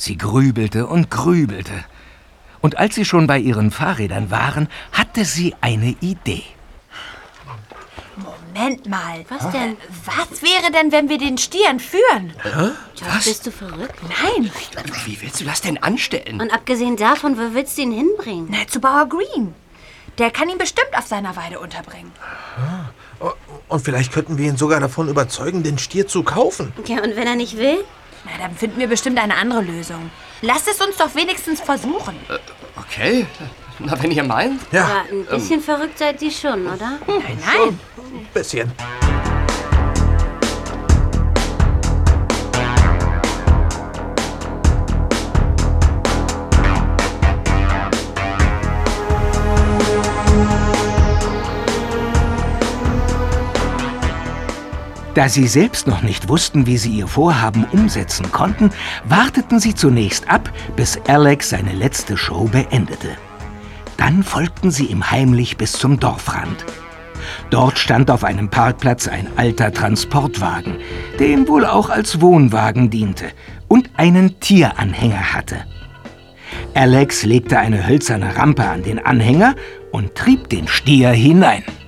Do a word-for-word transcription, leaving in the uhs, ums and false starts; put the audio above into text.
Sie grübelte und grübelte. Und als sie schon bei ihren Fahrrädern waren, hatte sie eine Idee. Moment mal. Was denn? Was wäre denn, wenn wir den Stier entführen? George, Was? Bist du verrückt? Nein. Wie willst du das denn anstellen? Und abgesehen davon, wo willst du ihn hinbringen? Na, zu Bauer Green. Der kann ihn bestimmt auf seiner Weide unterbringen. Und vielleicht könnten wir ihn sogar davon überzeugen, den Stier zu kaufen. Ja, und wenn er nicht will? Na, dann finden wir bestimmt eine andere Lösung. Lasst es uns doch wenigstens versuchen. Äh, okay. Na, wenn ihr meint. Ja. Aber ein bisschen ähm. verrückt seid ihr schon, oder? Nein, nein. Ein bisschen. Da sie selbst noch nicht wussten, wie sie ihr Vorhaben umsetzen konnten, warteten sie zunächst ab, bis Alex seine letzte Show beendete. Dann folgten sie ihm heimlich bis zum Dorfrand. Dort stand auf einem Parkplatz ein alter Transportwagen, der ihm wohl auch als Wohnwagen diente und einen Tieranhänger hatte. Alex legte eine hölzerne Rampe an den Anhänger und trieb den Stier hinein.